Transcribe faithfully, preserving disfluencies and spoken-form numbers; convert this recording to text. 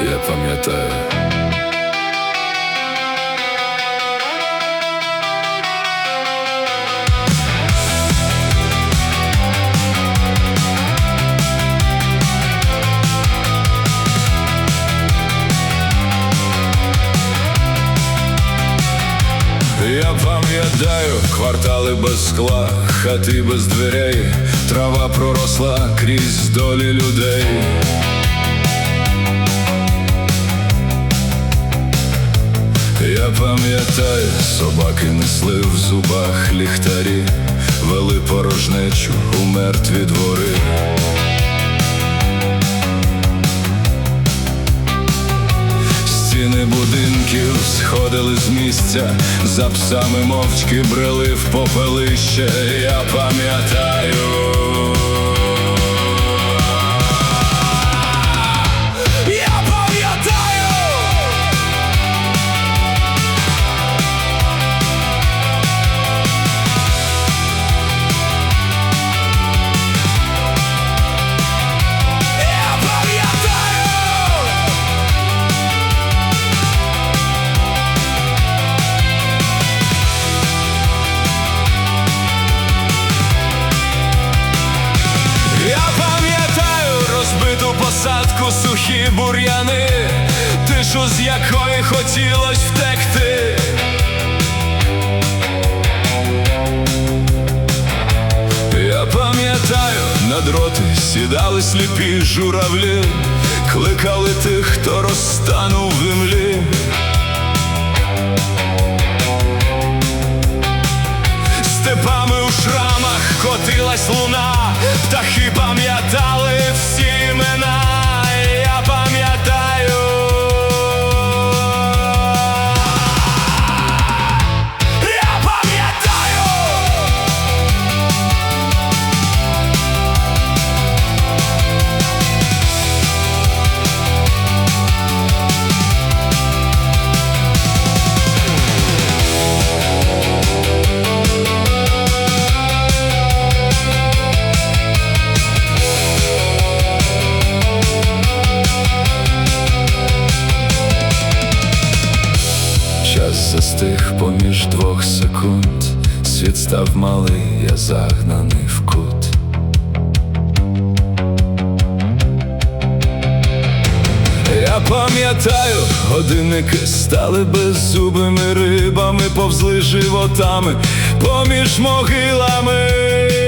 я пам'ятаю. Я пам'ятаю квартали без скла, хати без дверей, трава проросла крізь долі людей. Я пам'ятаю, собаки несли в зубах ліхтарі, вели порожнечу у мертві двори. Стіни будинків сходили з місця, за псами мовчки брели в попелище. Я пам'ятаю. Посадку, сухі бур'яни, тишу, з якої хотілось втекти. Я пам'ятаю, на дроти сідали сліпі журавлі, кликали тих, хто розтанув в імлі. Степами у шрамах котилась луна, птахи пам'ятали всі імена. Я пам'ятаю. Я пам'ятаю. Застиг поміж двох секунд, світ став малий, я загнаний в кут. Я пам'ятаю, годинники стали беззубими рибами, повзли животами поміж могилами.